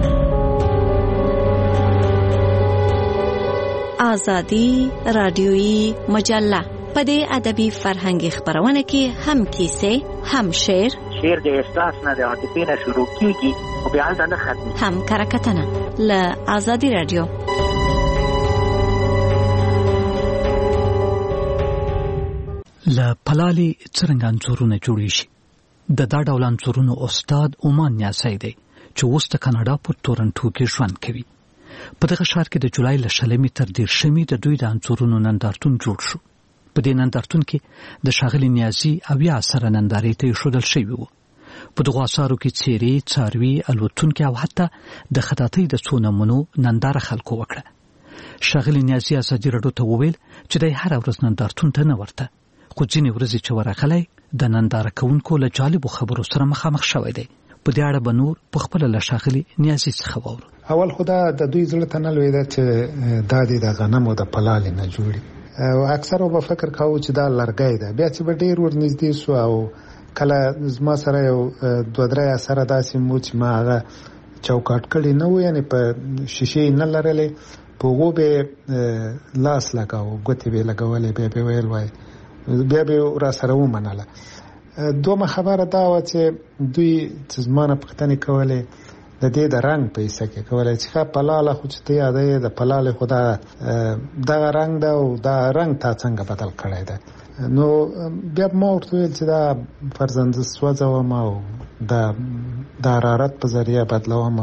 ازادي راډیویی مجله په دې ادبي فرهنګي خبرونه کې هم کیسې، هم شعر، شعر د احساس نه د عاطفې نه شروع کیږي او بیا نه ختمي، هم کرکټنه له ازادي راډیو. له پلالي څرنګه انځورونه جوړی شي. د دا ډول انځورونو استاد اومان نیاسي دی چې اوس د کاناډا په تورنټو کې ژوند کوي. په دغه ښار کې د جولای له شلمې تر دیرشمې د دوی د انځورونو نندارتون جوړ شو. په دې نندارتون کې د ښاغلي نیازي اویا اثره نندارې ته ایښودل شوي وو. په دغو اثارو کې څیرې، څاروي، الوتونکي او حتی د خطاطۍ د څو نمونو ننداره خلکو وکړه. ښاغلي نیازي ازادي راډیو ته وویل چې دی هره ورځ نندارتون ته نه ورته، خو ځینې ورځې چې ورغلی د ننداره کوونکو له جالبو خبرو سره مخامخ شوی دی. په دې اړه به نور په خپله له ښاغلي نیازي څخه واورو. اول خو دا د دوی زړه ته نه لوېده چې دا دې د غنمو د پلالې نه جوړي. اکثر به فکر کاوه چې دا لرګی ده. بیا چې به ډېر ورنږدې سو او کله زما سره یو دوه درې اثره داسې مو چې ما هغه چوکاټ کړي نه و، یعنې په شیشې نه لرلې، په هغو به لاس لګاوه، ګوتې به یې لګولې، بیا به ویل وای بیا به را سره ومنله. دومره خبره دا وه چې دوی چې زما نه پوښتنې کولې د دې د رنګ په حصه کې کولای چې ښه پلاله خو چې ته یادوې د پلالې خو دا دغه رنګ ده او دا رنګ تا څنګه بدل کړی ده. نو بیا ما ورته ویل چې دا فرضاً زه سوځوم او د حرارت په ذریعه بدلوم.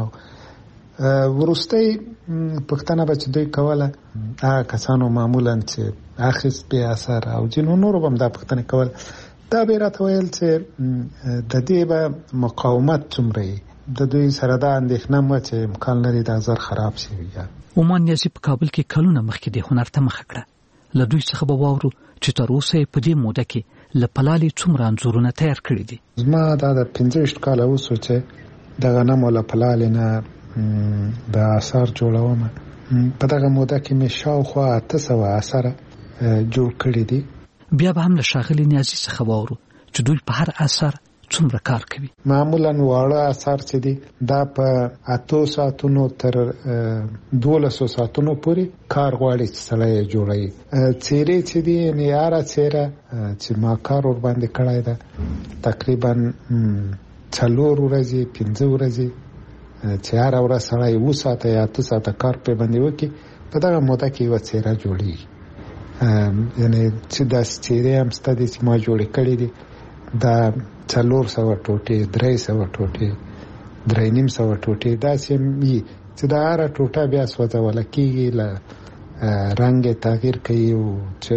وروستۍ پوښتنه به چې دوی کوله هغه کسانو معمولا چې اخیست بې اثر او ځینو نورو به هم دا پوښتنې کول، دا به یې راته ویل چې د دې به مقاومت څومره وي. د دوی سره دا اندېښنه مه چې امکان لري دا زر خراب شي. اومان نیازي په کابل کې کلونه مخکې د هنر ته مخه کړه. له دوی څخه به واورو چې تر اوسه یې په دې موده کې له پلالې څومره انځورونه تیار کړي دي. زما دا د پنځه ویشت کاله اوسو چې د غنمو له پلالې نه د اثار جوړوم. په دغه موده کې مې شاوخوا اته سوه اثره جوړ کړي دي. بیا به هم له ښاغلي نیازي څخه واورو چې دوی په هر اثر څومره کار کوي. معمولا واړه اثار چې دي دا په اتو ساعتونو تر دولسو ساعتونو پورې کار غواړي چې سړی یې جوړوي. څیرې چې دي یعنې هره څیره چې ما کار ورباندې کړی ده تقریبا څلور ورځې پنځه ورځې چې هره ورځ سړی اوه ساعته یا اته ساعته کار پرې باندې وکړي، په دغه موده کې یوه څیره جوړېږي. یعنې چې داسې څیرې هم شته دي چې ما جوړې کړي دي، دا څلور سوه ټوټې، درې سوه ټوټې، درې نیم سوه ټوټې داسې وي چې دا هره ټوټه بیا سوځوله کېږي، له رنګ یې تغییر کوي او چې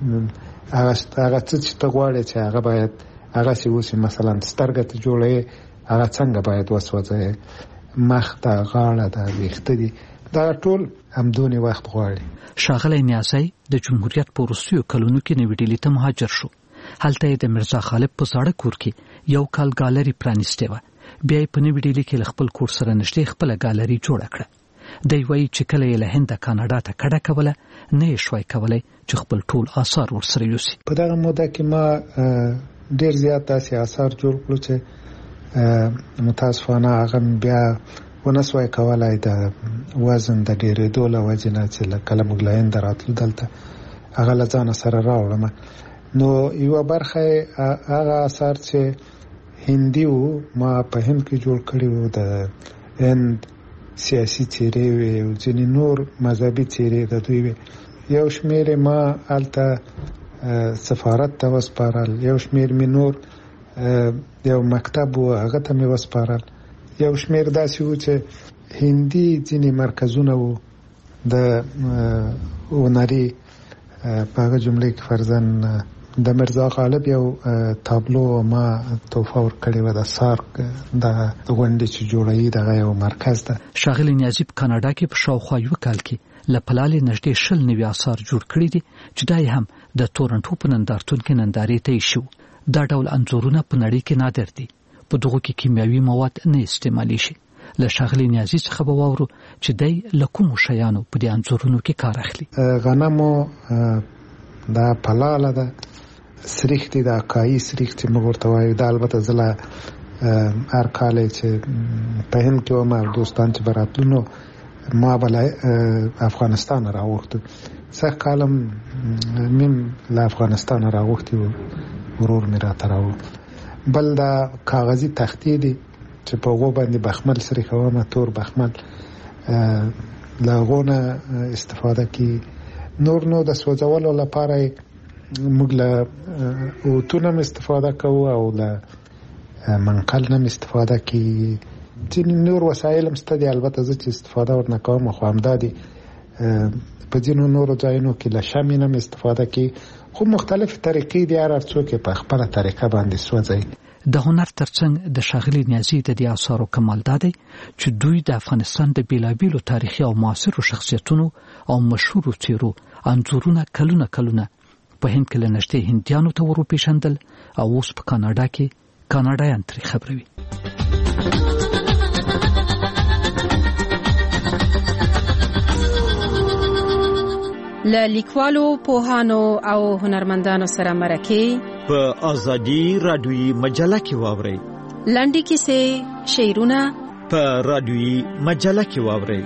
هغه څه چې ته غواړې چې هغه باید هغسې اوسي. مثلا سترګه ته جوړوې هغه څنګه باید وسوځوې، مخ ده، غاړه ده، ویښته دي، دا ټول همدونې وخت غواړي. ښاغلی نیازی د جمهوریت په وروستیو کلونو کې نوي ډیلي ته مهاجر شو. هلته یې د مرزا غالب په زاړه کور کې یو کال ګالري پرانیستې وه. بیا یې په نوي ډیلي کې له خپل کور سره نږدې خپله ګالري جوړه کړه. دی وایي چې کله یې له هنده کاناډا ته کډه کوله نه یې شوی کولی چې خپل ټول آثار ورسره یوسي. په دغه موده کې ما ډېر زیات داسې آثار جوړ کړو چې متاسفانه هغه بیا ونسوای کولای د وزن د ډیرېدو له وجې نه چې کله موږ له هند راتلو دلته هغه له ځانه سره راوړم. نو یوه برخه هغه اثار چې هندي وو ما په هند کې جوړ کړي وو، د هند سیاسي څیرې وې او ځینې نور مذهبي څیرې د دوی وې. یو شمېر ما هلته سفارت ته وسپارل، یو شمېر مې نور یو مکتب و هغه ته مې وسپارل، یو شمېر داسې و چې هندي ځینې مرکزونه وو د هنري، په هغه جملې کې فرضاً د مرزا غالب یو تابلو ما تحفه ورکړې وه د سارک د غونډې چې جوړوي دغه یو مرکز ده. ښاغلي نیازي په کاناډا کې په شاوخوا یوه کال کې له پلالې نږدې شل نوي اثار جوړ کړي دي چې دا یې هم د تورنټو په نندارتون کې نندارې ته ایښي وو. دا ډول انځورونه په نړۍ کې نادر دي. په دغو کې کیمیاوي مواد نه استعمالیږي. له ښاغلي نیازي څخه به واورو چې دی له کومو شیانو په دې انځورونو کې کار اخلي. غنمو دا پلاله ده، سریخ دي، دا کایي سریخ چې موږ ورته وایو. دا البته زه له هر کال چې په هند کې وم دوستان چې به راتلو نو ما به له افغانستانه راوغوښتو. سږ کال هم میم له افغانستانه راوغوښتي وو، ورور مې راته راوغوښت. بل دا کاغذي تختې دي چې په هغو باندې بخمل سریښومه، تور بخمل، له هغو نه استفاده کیږي. نور نو د سوځولو لپاره موږ له اوتون هم استفاده کوو او له منقل هم استفاده کیږي. ځینې نور وسایل هم شته دي، البته زه چې استفاده ورنه کوم خو همدا دي. په ځینو نورو ځایونو کې له شمع هم استفاده کیږي، خو مختلف طریقې دي، هر څوک په خپله طریقه باندې سوځوي. د هنر ترڅنګ د ښاغلي نیازي د دې اثارو کمال دا دی چې دوی د افغانستان د بیلابیلو تاریخي او معاصرو شخصیتونو او مشهورو څیرو انځورونه کلونه کلونه په هند کې له نږدې هندیانو ته وروپېژندل او اوس په کاناډا کې کاناډایان ترې خبروي. له لیکوالو، پوهانو او هنرمندانو سره مرکې په آزادي رادیویي مجله کې واورئ. لنډې کیسې، شعرونه په رادیویي مجله کې واورئ.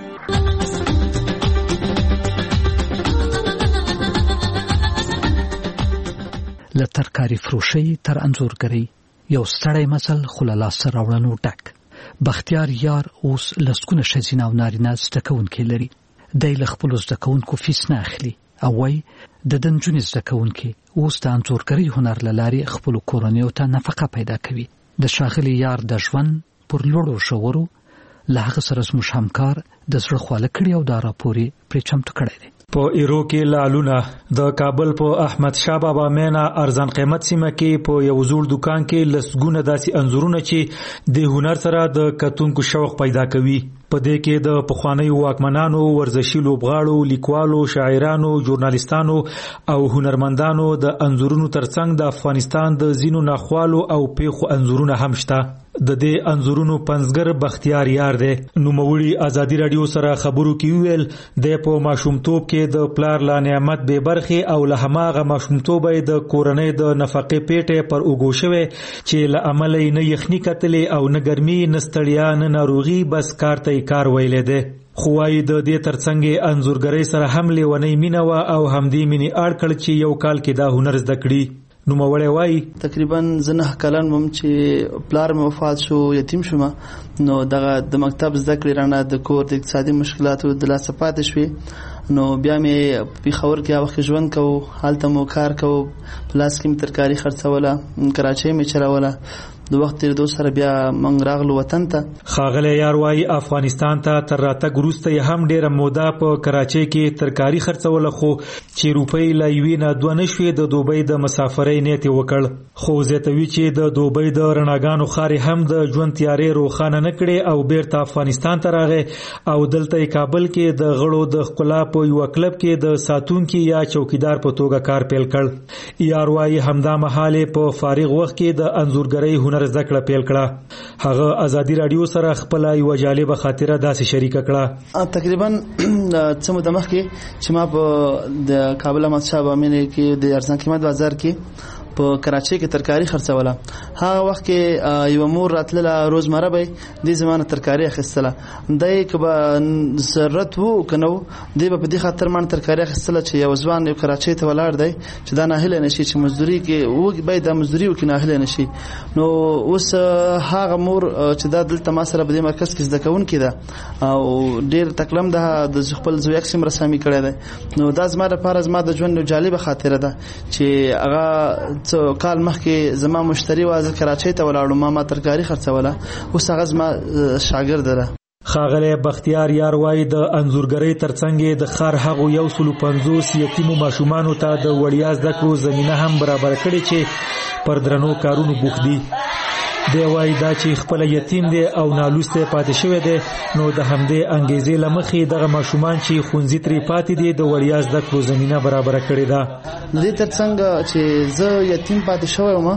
له ترکاري فروشۍ تر انځورګرۍ یو ستړی مزل خو له لاسته راوړنو ډک. بختیار یار اوس لسګونه ښځینه او نارینه زده کوونکي لري. دی له خپلو زده کوونکو فیس نه اخلي او وایي د ده نجونې زده کوونکي اوس د انځورګرۍ هنر له لارې خپلو کورنیو ته نفقه پیدا کوي. د ښاغلي یار د ژوند پر لوړو ژورو له هغه سره زموږ همکار د زړه خواله کړي او دا راپور یې پرې چمتو کړی دی. په ایرو کې لالونه د کابل په احمد شاه بابا مینا ارزان قیمت سیمه کې په یو زوړ دکان کې لسګونه داسې انځورونه چې د هنر سره د کتونکو شوق پیدا کوي. په دې کې د پخوانیو واکمنانو، ورزشي لوبغاړو، لیکوالو، شاعرانو، ژورنالیستانو او هنرمندانو د انځورونو ترڅنګ د افغانستان د ځینو ناخوالو او پیښو انځورونه هم شته. د دې انځورونو پنځګر بختیار یار دی. نوموړي ازادي رادیو سره خبرو کې ویل د په ماشومتوب کې د پلار لا نعمت به برخه او له هماغه ماشومتوب د کورنۍ د نفقې پیټه پر اوګو شوه چې له عمل نه یخني کتلې او نه ګرمي نه ستړیا نه ناروغي بس کارته کار ویلې ده. خو وايي د دې ترڅنګ انځورګرۍ سره هم لیونی مینه وا او همدې مینې اړ کړ چې یو کال کې دا هنر زده کړي. نو موړی وای تقریبا زنه کلن مم چې پلار مې وفات شو، یتیم شوم. نو دغه د مکتب زده کړې رانه د کور د اقتصادي مشکلاتو د لاسه پاتې شوې. نو بیا مې په خبر کې هغه ژوند کو، حالت مو کار کو، پلاس کې ترکاری خرڅوله، کراچۍ مې چروله. د وخت تیر دو سره بیا منګ راغلو وطن ته. خاغله یار وای افغانستان ته تر راتګ وروسته هم ډیره موده په کراچۍ کې ترکاری خرڅول، خو چې روپۍ لا یوې نه دوه نشوي د دوبۍ د مسافرۍ نیت وکړ. خو زیاتوي چې د دوبۍ د رڼاګانو خاري هم د ژوند تیارې روخانه نکړي او بیرته افغانستان ته راغی او دلته کابل کې د غړو د خپل په یو کلب کې د ساتونکو یا چوکیدار په توګه کار پیل کړ. یار وای همدا مهاله په فارغ وخت کې د انځورګرۍ هنر زده کړه پیل کړه. هغه ازادي رادیو سره خپل یو جالبه خاطره داسې شریک کړه. تقریبا څه مده مخکې چې ما په د کابل احمد شاه بابا مینا کې د ارزان قیمت بازار کې په کراچۍ کې ترکاری خرڅوله. هغه وخت کې یو مور راتله روزمره به د زمانه ترکاری اخیستله. دای کبه ضرورت وو کنه دی په دې خاطر مان ترکاری اخیستله چې یو ځوان یو کراچۍ ته ولاړ دی چې دا نه هله نشي چې مزدوري کې وګ به د مزدوري وکي نه هله نشي. نو اوس هغه مور چې دا دلته ما سره په دې مرکز کې زده کون کیده او ډیر تکلم ده د خپل زوی اکسم رسامي کړی دی. نو دا زما لپاره زما د ژوند یو جالبه خاطره ده چې هغه کال مخکې زما مشتری واز کراچۍ ته ولاړو ما ما ترکاری خرڅوله اوس هغه زما شاګرد ده. خاغله بختیار یار وای د انزورګری ترڅنګ د خار هغه یو سلو پنځوس یتیمو ماشومانو ته د وړیا زده کړو زمينه هم برابر کړي چې پر درنو کارونو بوخدي. دی وای دا چې خپل یتیم دی او نالوسته پاتې شوی دی نو د همدې انګیزې لمخې دغه ماشومان چې خونځي تری پاتې دي د وړیا زده کړو زمينه برابر کړي ده. د ترڅنګ چې زه یتیم پاتې شوی وم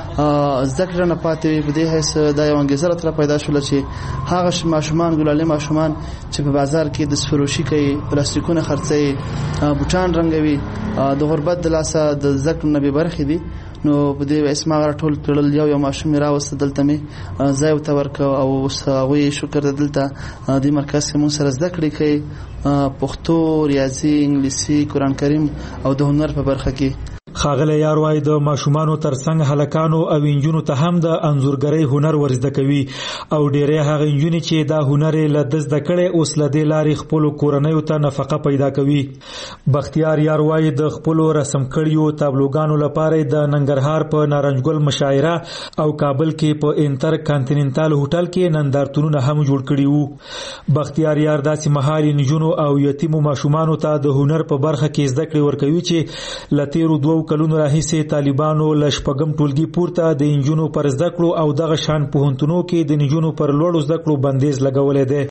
ذکر نه پاتې په دې هیڅ د یو انګیزه تر پیدا شول چې هغه ماشومان ګلالي ماشومان چې په بازار کې د سفروشي کوي پلاستیکونه خرڅي بوټان رنگوي د غربت د لاسه د ذکر نه به برخې دي. نو په دې اسما غټول کړل یو یو ماشوم راوست دلته می ځای او تورک او ساوي شکر دلته د مرکز کې مون سره زده کړې کوي پښتو ریاضي انګلیسي قران کریم او د هنر په برخه کې. خاغله یار وای د ماشومانو ترڅنګ هلکانو او انجونو ته هم د انزورګری هنر ورزده کوي او ډېرې هغه انجونې چې دا هنر له دزده کړي اوس له دې لارې خپل کورنۍ ته نفقه پیدا کوي. بختیار یار وای د خپل رسم کړیو تابلوګانو لپاره د ننګرهار په نارنجګل مشاعره او کابل کې په انټر کانټیننټال هوټل کې نندارتونونه هم جوړ کړي وو. بختیار یار داسې مهاري نجونو او یتیمو ماشومانو ته د هنر په برخه کې زده کړې ورکوي چې لتیرو دوه کلونو راهیسې طالبانو لشپګم ټولګي پورته د انجونو پر زده کړو او دغه شان پوهنتونو کې د نجونو پر لوړو زده کړو بندیز لګولې ده.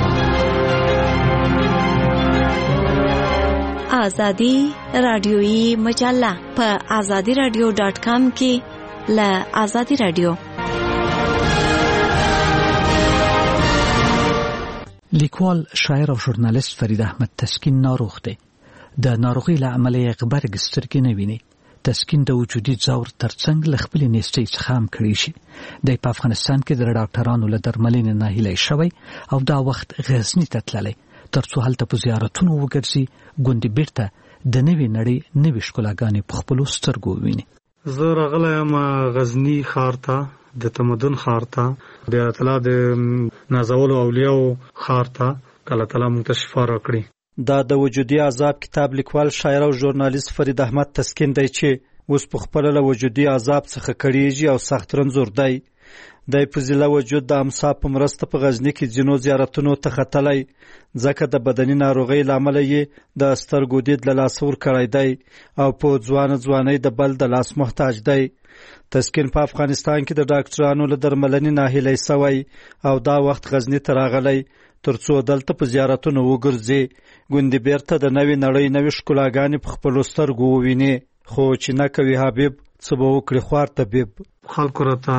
آزادی رادیویی مجله په آزادی رادیو ډاٹ کام کې ل آزادی رادیو. لیکوال شاعر او ژورنالیست فرید احمد تسکین ناروغ دی. د ناروغي له امله یې غبرګ سترګې نه ویني. تسکین د وجودي ځور ترڅنګ له خپل نیستۍ څخه هم کړی شي. د په افغانستان کې د ډاکټرانو له درملنې نه هیله شوی او دا وخت غزنی ته تللی ترڅو هلته په زیارتونو وګرځي ګوندې بیرته د نوې نړۍ نوې ښکلاګانې په خپلو سترګو وویني. زه راغلی یم غزني ښار ته د تمدن ښار ته بیا تعالی د نازولو اولیاو ښار ته کله تعالی موږ ته شفا راکړي. دا د وجودي عذاب کتاب لیکوال شاعر او ژورنالیست فرید احمد تسکین دی چې اوس په خپل له وجودي عذاب څخه کړيږي او سخت رنځور دی. د فضیله وجود د امصاب په مرسته په غزنی کې جنو زیارتونو ته ختلی ځکه د بدني ناروغۍ لامل یې د سترګو دید له لاس ور کړی دی او په ځوان ځوانۍ د بل د لاس محتاج دی. تسکین په افغانستان کې د ډاکټرانو له درملنې ناهیلی سوی او دا وخت غزنی ته راغلی ترڅو دلته په زیارتونو وګرځي ګوندې بیرته د نوې نړۍ نوې ښکلاګانې په خپلو سترګو وویني. خو چې نه کوي حبیب څه به وکړي خوار طبیب. خلکو راته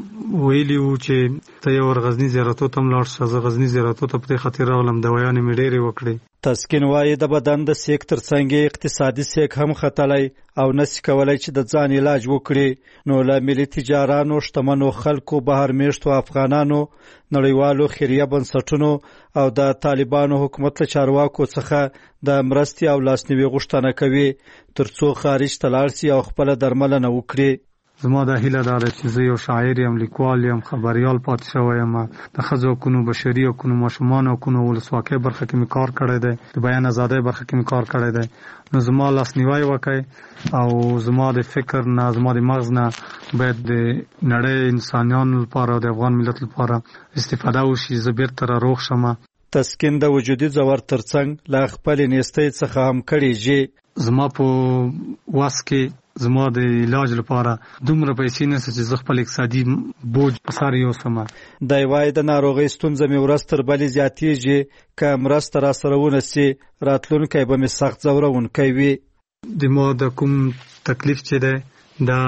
ویلي وو چې ته یو ور غزني زیارتو ته لاړ شه. زه غزني زیارتو ته په دې خاطر راغلم دوايانې مې ډېرې وکړې. تسکین وایي د بدن د سیک ترڅنګ اقتصادي سیک هم ختلی او نسی کولای چې د ځان علاج وکړي. نو له ملي تجارانو شتمنو خلکو بهر میشتو افغانانو نړیوالو خیریه بنسټونو او د طالبانو حکومت له چارواکو څخه د مرستې او لاسنیوي غوښتنه کوي ترڅو خارج ته لاړ شي او خپله درملنه وکړي. زما د هیله دا ده چې زه یو شاعر یم، لیکوال یم، خبریال پاتې شوی یم. د ښځو حقونو، بشري حقونو، ماشومانو حقونو، ولسواکۍ برخه کې مې کار کړی دی، د بیان ازادۍ برخه کې مې کار کړی دی. نو زما لاسنیوی وکړئ او زما د فکر نه، زما د مغز نه باید د نړۍ انسانانو لپاره، د افغان ملت لپاره استفاده وشي. زه بیرته را روغ شم. تسکین د وجودي ځور ترڅنګ له خپلې نیستۍ څخه هم کړیږي. زما په واس کې زما د علاج لپاره دومره پیسې نشته چې زه خپل اقتصادي بوج په سر یوسم. دی وایي د ناروغۍ ستونزه مې ورځ تر بلې زیاتېږي، که مرسته راسره ونه سي راتلونکی به مې سخت ځورونکی وي. د ما د کوم تکلیف چې دی دا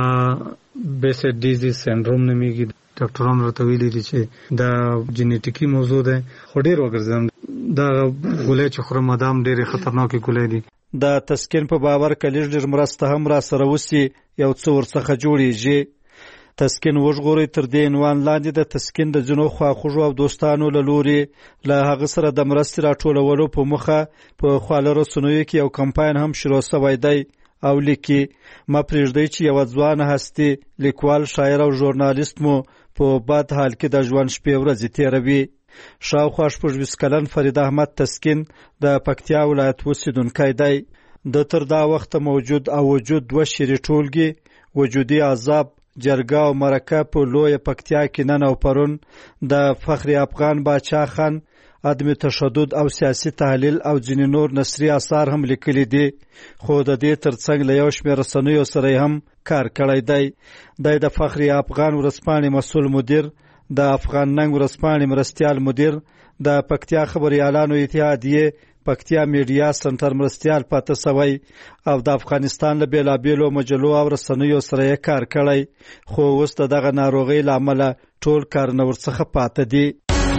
بیسیډ ډیزیز سینډروم نومیږي. ډاکټرانو راته ویلي دي چې دا جینیټیکي موضوع دی، خو ډېر وګرځم دا ګولۍ چې خورم دا هم ډېرې خطرناکې ګولۍ دي. د تسکین په باور که لږ ډېر مرسته هم را سره وسي یو څه ورڅخه جوړیږي. تسکین وژغوري تر دې عنوان لاندې د تسکین د ځینو خواخوږو او دوستانو له لوري له هغه سره د مرستې راټولولو په موخه په خواله رسنیو کې یو کمپاین هم شروع شوی دی او لیکي ما پرېږدئ چې یوه ځوانه هستي لیکوال شاعر او ژورنالیست مو په بد حال کې د ژوند شپې ورځې تېروي. شاوخوا شپږ ویشت کلن فرید احمد تسکین د پکتیا ولایت اوسېدونکی دی. د تر دا وخته موجود او وجود دوه شعري ټولګې وجودي عذاب جرګه او مرکه په لویه پکتیا کې نن او پرون د فخر افغان باچا خان عدم تشدد او سیاسي تحلیل او ځینې نور نثري اثار هم لیکلي دي، خو د دې ترڅنګ له یو شمېر رسنیو سره هم کار کړی دی. دی د فخر افغان ورځپاڼې مسؤل مدیر، د افغان ننګ ورځپاڼې مرستیال مدیر، د پکتیا خبریالانو اتحادیې پکتیا میډیا سنټر مرستیال پاتې سوی او د افغانستان له بیلابیلو مجلو او رسنیو سره یې کار کړی، خو اوس د دغه ناروغۍ له امله ټول کارونه ورڅخه پاتې دي.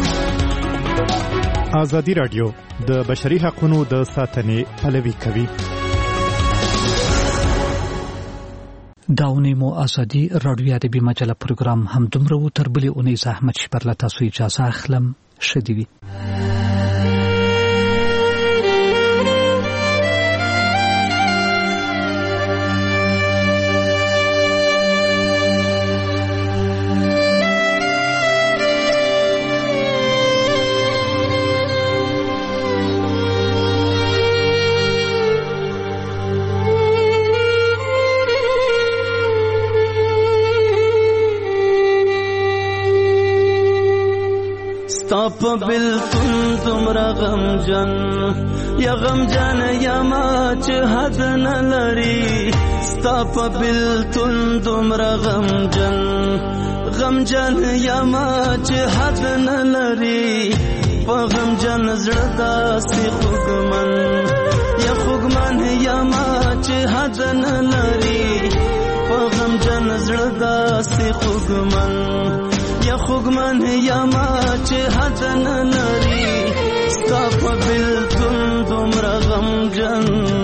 ازادي راډیو د بشري حقوقو د ساتنې پلوي کوي. داونی مو ازادي راډیو ادبي مجله پروګرام هم دومره و تر بلې اونۍ زحمت شپر له تاسو اجازه اخلم. ښه دې وي. ستاپ بلتون تمرا غم جن یا غم جن یا ما چه حد نلری. ستاپ بلتون تمرا غم جن غم جن یا ما چه حد نلری. پا غم جن زردا سی خوگمن یا خوگمن یا ما چه حد نلری. پا غم جن زردا سی خوگمن یا خوگمن یا ما چه حد نلری. ستا په بلتون دومره غمجن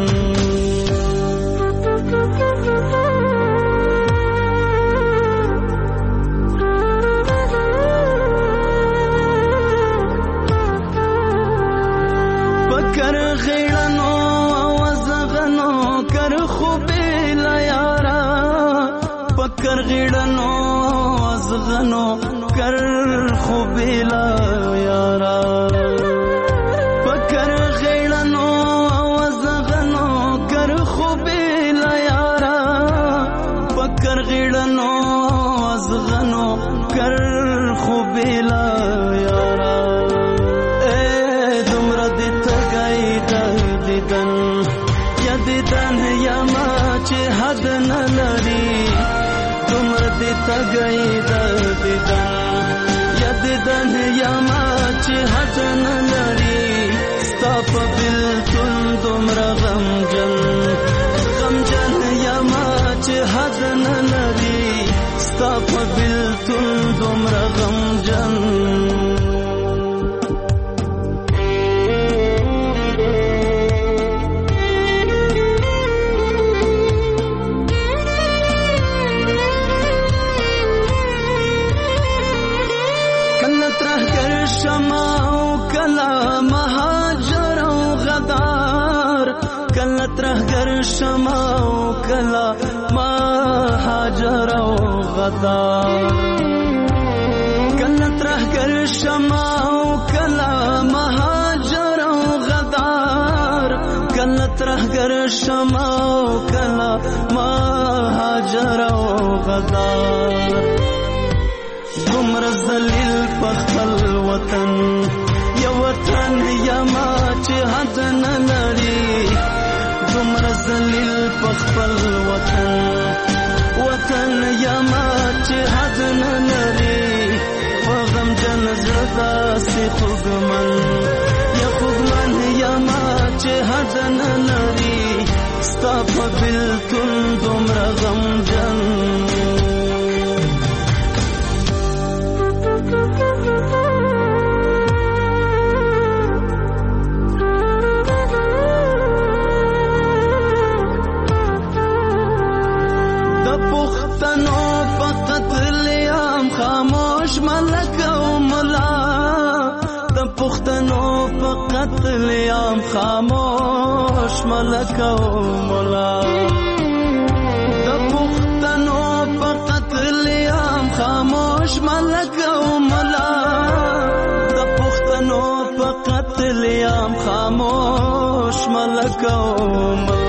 پکر غیړنو وزغنو کر خوبې لا یارا. پکر غیړنو وزغنو کر خوبیلا یارا. پکر غیړنو وزغنو کر خوبیلا یارا. پکر غیړنو وزغنو کر خوبیلا یارا. اے دمرا د تګای د دیدن یا دیدن یا ما چې حد نه لري. دمرا د تګای د دیدن دیدن یا ما چې حد نه لري. ستا په بلتون دومره غمجن غمجن یا ما چې حد نه لري. ستا په بلتون دومره غمجن ترهګر شمع او کلا مهاجر او غدار. کله ترهګر شمع او کلا مهاجر او غدار. کله ترهګر شمع او کلا مهاجر او غدار. دومره ذلیل په خپل وطن یا وطن یا ما چې حد نه لري. دومره ذلیل په خپل وطن وطن یا ما چې حد نه لري. په غمجن زړه داسې خوږمن یا خوږمن یا ما چې حد نه لري. ستا په بلتون دومره غمجن قتل عام خاموش ملکو مولا د پښتنو په قتل عام خاموش ملکو مولا د پښتنو په قتل عام خاموش ملکو مولا